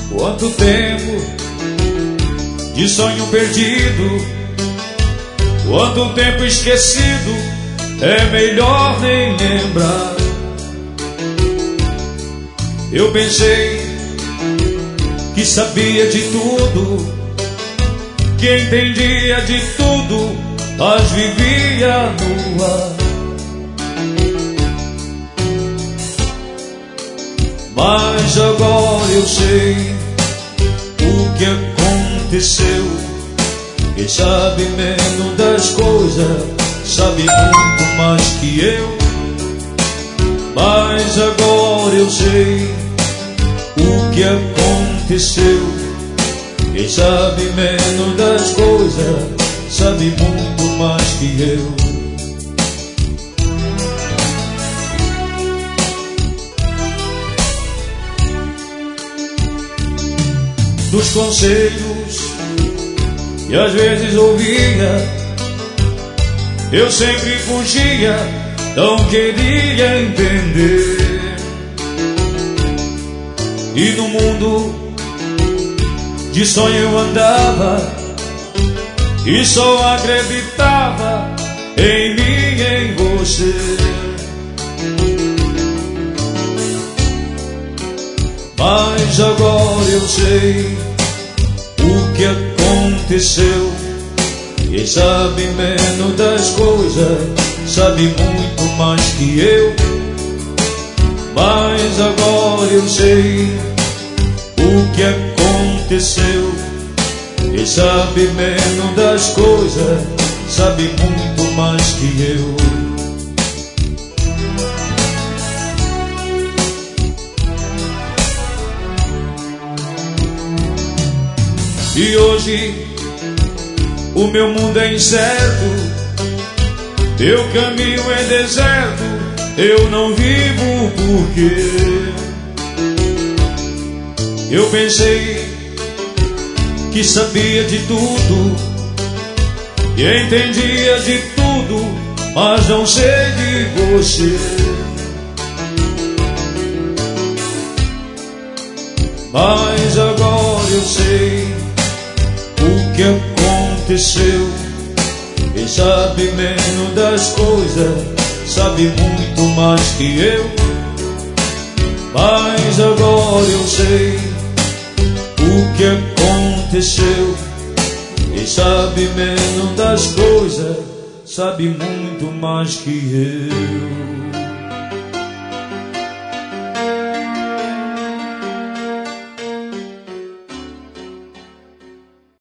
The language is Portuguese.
Quanto tempo de sonho perdido, quanto tempo esquecido, é melhor nem lembrar. Eu pensei que sabia de tudo, que entendia de tudo, mas vivia no ar. Mas agora eu sei o que aconteceu. Quem sabe menos das coisas sabe muito mais que eu. Mas agora eu sei o que aconteceu. Quem sabe menos das coisas sabe muito mais que eu. Dos conselhos que às vezes ouvia, eu sempre fugia, não queria entender. E no mundo de sonho eu andava e só acreditava em mim, em você. Mas agora eu sei o que aconteceu. Quem sabe menos das coisas sabe muito mais que eu. Mas agora eu sei o que aconteceu. Quem sabe menos das coisas sabe muito mais que eu. E hoje o meu mundo é incerto, meu caminho é deserto, eu não vivo porque eu pensei que sabia de tudo, que entendia de tudo, mas não sei de você. Mas agora eu sei o que aconteceu. Quem sabe menos das coisas sabe muito mais que eu. Mas agora eu sei o que aconteceu. Quem sabe menos das coisas sabe muito mais que eu.